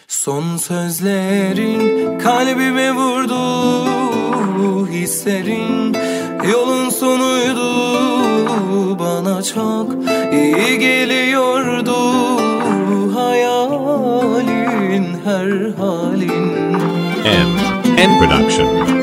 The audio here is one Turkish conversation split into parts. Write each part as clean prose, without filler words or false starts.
Son sözlerin kalbime vurdu, hislerin yolun sonuydu. Bana çok iyi geliyordu hayalin, her halin. N Production.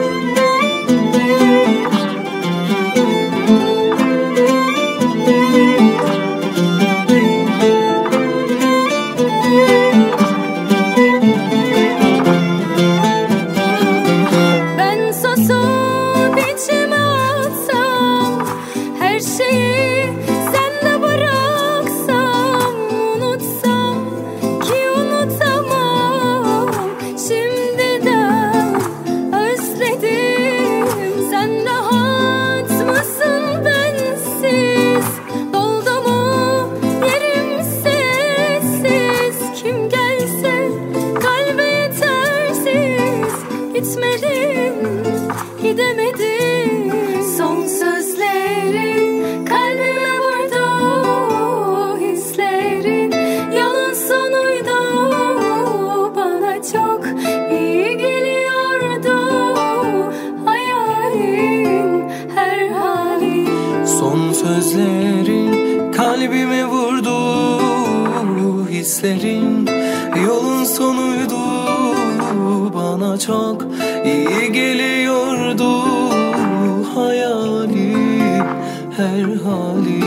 Gidemedim. Son sözlerin kalbime vurdu, hislerin yolun sonuydu. Bana çok iyi geliyordu hayalin, her halin. Son sözlerin kalbime vurdu, hislerin yolun sonuydu. Bana çok iyi geliyordu hayali, her hali.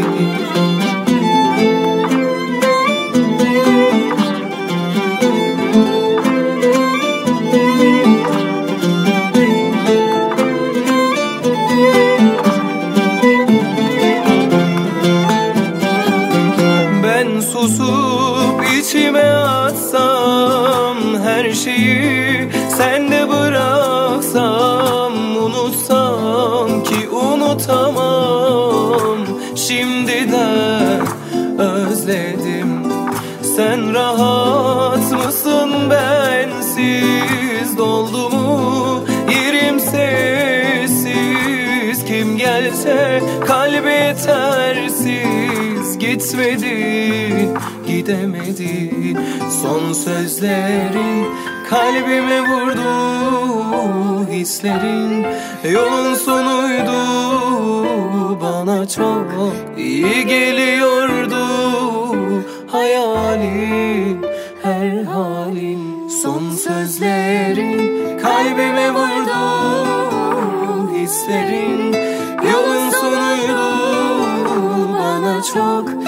Ben susup içime atsam her şeyi, sen de bıraksam, unutsam ki unutamam. Şimdiden özledim. Sen rahat mısın bensiz? Doldu mu yerim sessiz? Kim gelse kalbi tersiz. Gitmedi, gidemedi. Son sözlerin kalbime vurdu, hislerin yolun sonuydu. Bana çok iyi geliyordu hayalin, her halin. Son sözlerin kalbime vurdu, hislerin yolun sonuydu. Bana çok